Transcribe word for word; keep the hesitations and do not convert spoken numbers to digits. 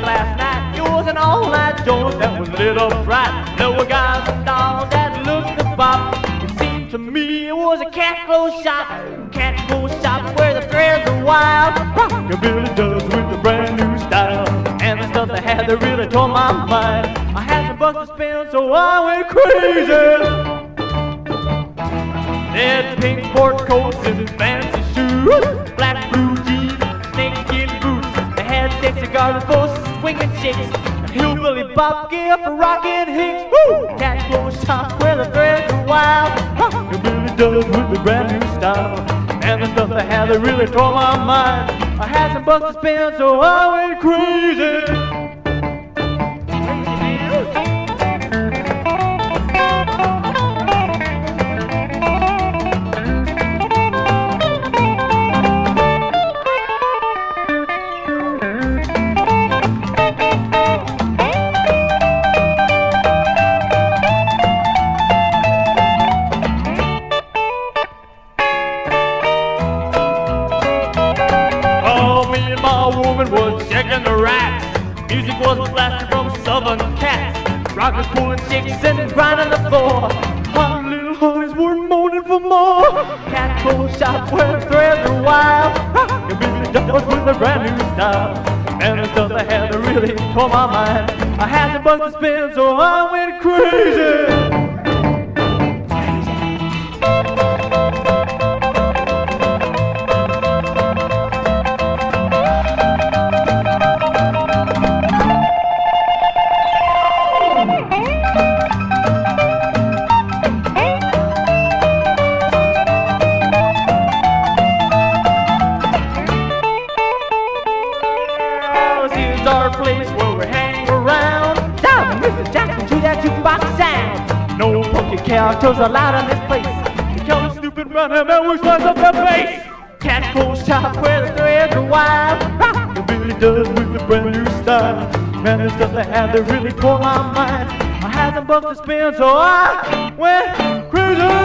last night. It was an all-night joint that was lit up bright. There were guys and dolls that looked the bop. It seemed to me it was a cat clothes shop. Cat clothes shop where the threads are wild. Rockabilly does with the brand new style. And the stuff they had that really tore my mind. I had some bucks to spend, so I went crazy. They had pink sport coats and fancy shoes, black blue jeans, snakeskin boots. They had sexy cigars for swinging chicks, a hillbilly bop gear for rockin' hicks. Woo! Cat clothes shop where the threads are wild. Rockabilly does with the brand new style. And the stuff they had that really tore my mind. I had some bucks to spend, so I went crazy. Woman was checking the racks. Music was blasting from southern cats. Rockers pulling chicks and grinding the floor. My little honeys were moaning for more. Cat clothes shop where the threads are wild. Rockabilly does with a brand new style. And the stuff I had that really tore my mind. I had the bucks to spend, so I went crazy. Our place where we hang around. Down Mister Jackson to that jukebox sound. No funky characters allowed in this place. You come snooping round him and we slice up the bass. Cat clothes shop where the threads are wild. Rockabilly does with the brand new style. Man, the stuff they had that really tore my mind. I had some bucks to spend, so I went crazy.